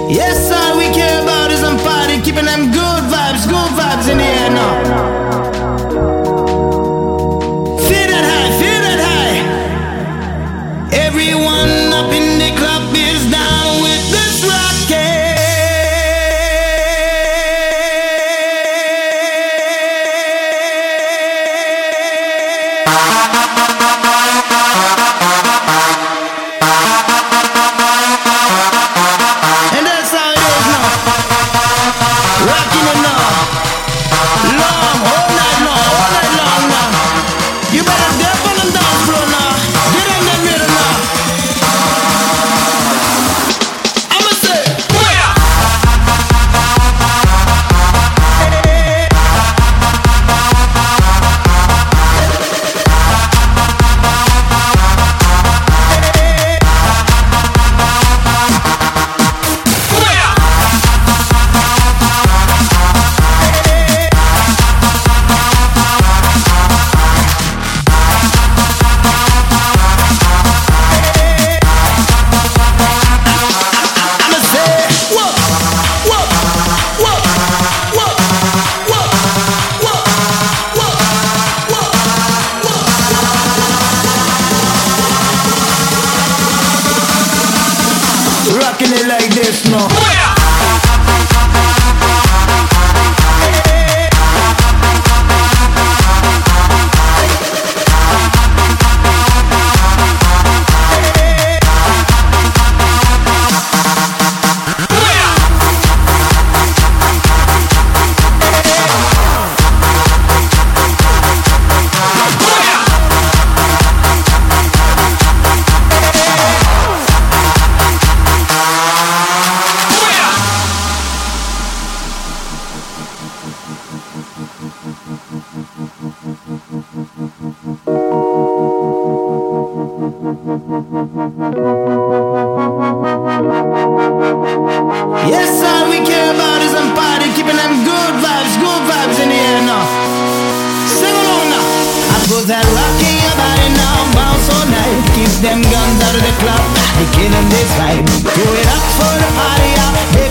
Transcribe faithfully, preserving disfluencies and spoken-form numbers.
Yes, all we care about is some party, keeping them good vibes, good vibes in the air now. Feel that high, feel that high. Everyone up in the club is down with this rocket. Rocking it like this, no. Yes, all we care about is some party, keeping them good vibes, good vibes in the air now. Sing along now. I put that rock in your body now, bounce all night. Keep them guns out of the club, they killing this vibe. Do it up for the party, yeah.